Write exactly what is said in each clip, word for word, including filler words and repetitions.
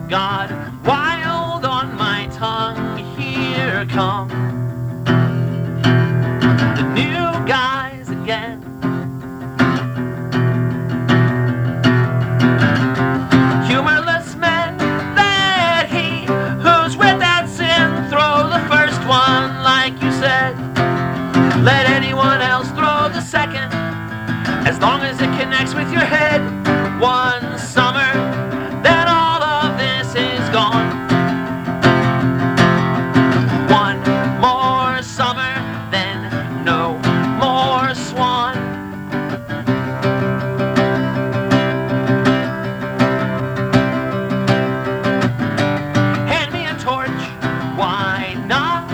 God, wild on my tongue, here come the new guys again. Humorless men that he who's without sin, throw the first one like you said. Let anyone else throw the second, as long as it connects with your head. One summer, then all of this is gone. One more summer, then no more swan. Hand me a torch, why not?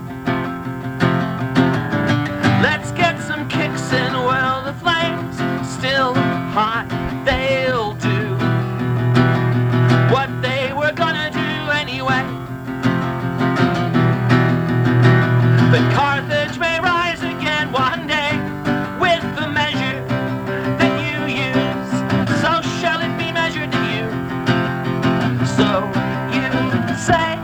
Let's get some kicks in while the flames still hot. They'll do what they were gonna do anyway. But Carthage may rise again one day with the measure that you use. So shall it be measured to you. So you say